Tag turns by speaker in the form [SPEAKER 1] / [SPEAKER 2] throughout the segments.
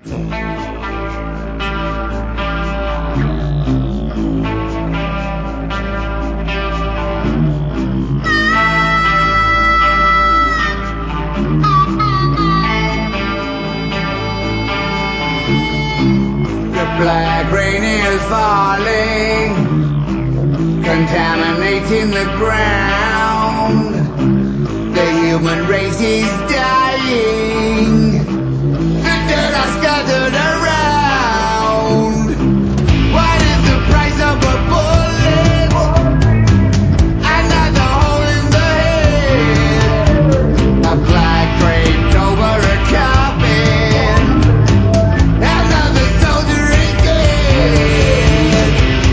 [SPEAKER 1] Black rain is falling, contaminating the ground. The human race is dying. The dirt are scattered around. What is the price of a bullet? Another hole in the head. A flag draped over a coffin. Another soldier is dead.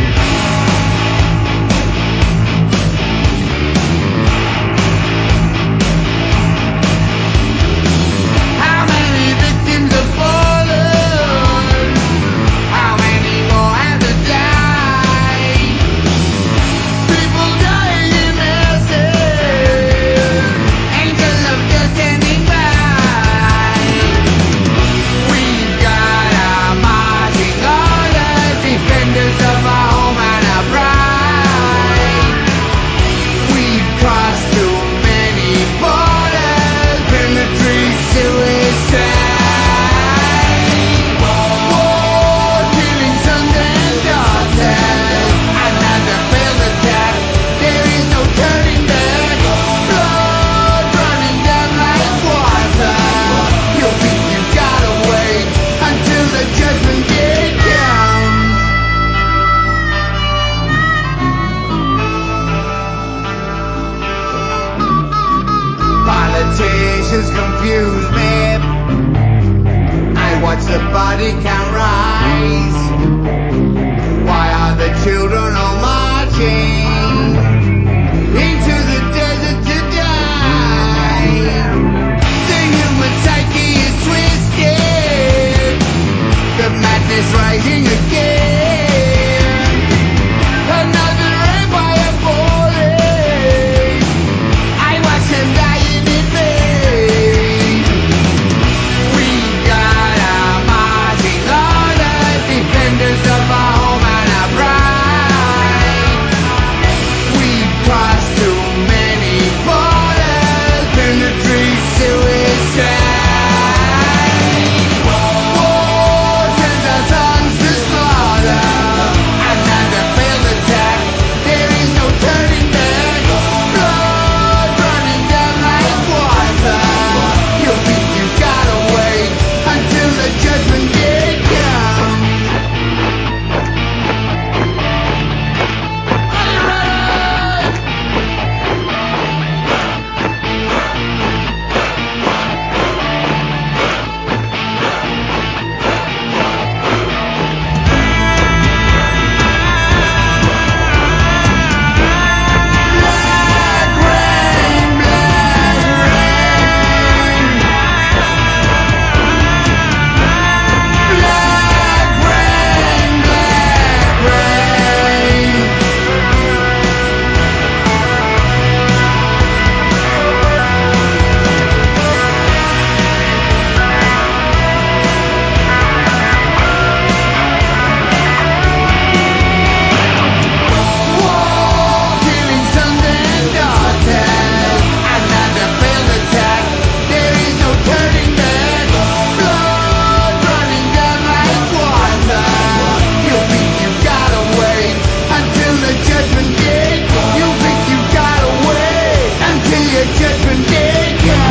[SPEAKER 1] How many victims have fallen? How many more have to die? People dying in masses. Angel of death standing by. We've got our marching orders, defenders of our home and our pride. We've crossed too many borders, military suicide. War, killing sons and daughters, another failed attack. There is no turning back. Blood running down like water. You think you gotta wait until the judgment day comes. Politicians confuse me. I watch the body count rise. Why are the children all marching into the desert to die? The human psyche is twisted. The madness rising again. Another empire falling. I watch them dying in vain. We've got our marching orders, defenders of our home and our pride. We've crossed too many borders, military suicide. War sends our sons to slaughter. Another failed attack. There is no turning back. Blood running down like water. You think you gotta wait until the judgment day comes. Are you ready? Black rain, black rain. Black rain, black rain. War, killing sons and daughters. Another failed attack. There is no turning back. Blood running down like water. You think you gotta wait until the judgment day. You think you gotta wait until your judgment day comes.